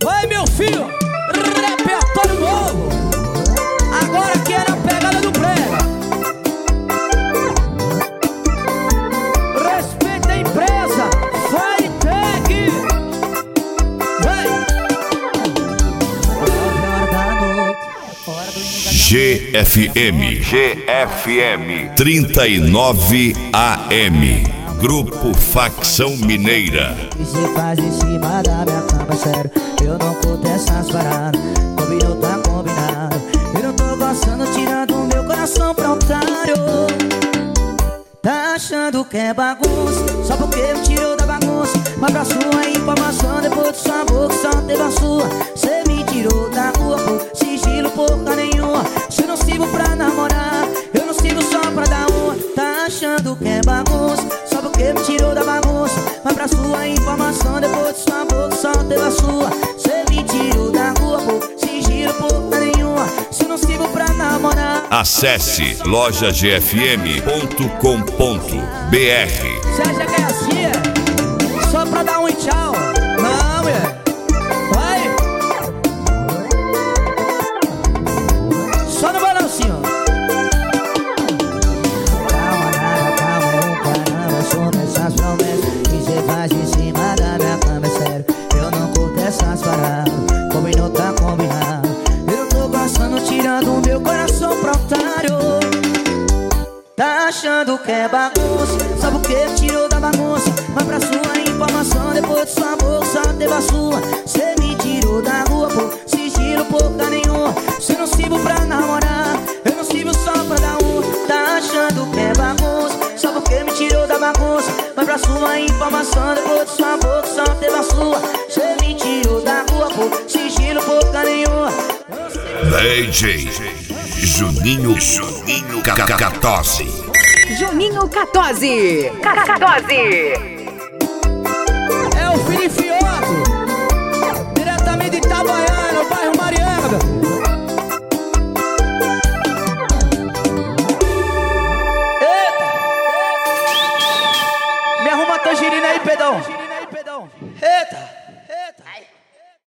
Vai, meu filho, repertório novo. Agora que é na pegada do prega. Respeita a empresa, vai tag. Vai. GFM 39 AM, Grupo Facção Mineira. E cê faz em cima da minha cama, sério, eu não curto essas paradas. Combinou, tá combinado. Eu não tô gostando, tirando o meu coração pra otário. Tá achando que é bagunça, só porque me tirou da bagunça. Mas pra sua informação, depois de sua boca só teve a sua. Cê me tirou da rua por sigilo, porra nenhuma. Se eu não sirvo pra namorar, eu não sirvo só pra dar uma. Tá achando que é bagunça, só porque me tirou da bagunça. Mas pra sua informação, depois de sua boca só teve a sua. Cê me tirou da rua por sigilo, porra nenhuma. Se eu não sirvo pra namorar. Acesse lojagfm.com.br. Você acha que é assim, é? Só pra dar um tchau? Não, é. Vai. Só no balancinho. Calma, nada, calma, é um caramba. Sobre essas promessas que cê faz em cima da minha cama, é sério, eu não curto essas paradas. Combinou, tá combinado. Eu não tô gostando, tirando o meu coração pro otário. Tá achando que é bagunça, só porque tirou da bagunça. Mas pra sua informação, depois de sua boca só teve a sua. Cê me tirou da rua por sigilo, porra nenhuma. Se eu não sirvo pra namorar, eu não sirvo só pra dar um. Tá achando que é bagunça, só porque me tirou da bagunça. Mas pra sua informação, depois de sua boca só teve a sua. Cê me tirou da rua por sigilo, porra nenhuma. DJ Juninho 14. Juninho 14. 14. É o Felipe Fioto, diretamente de Itabaiana, no bairro Mariana. Eita! Me arruma a tangerina aí, Pedrão.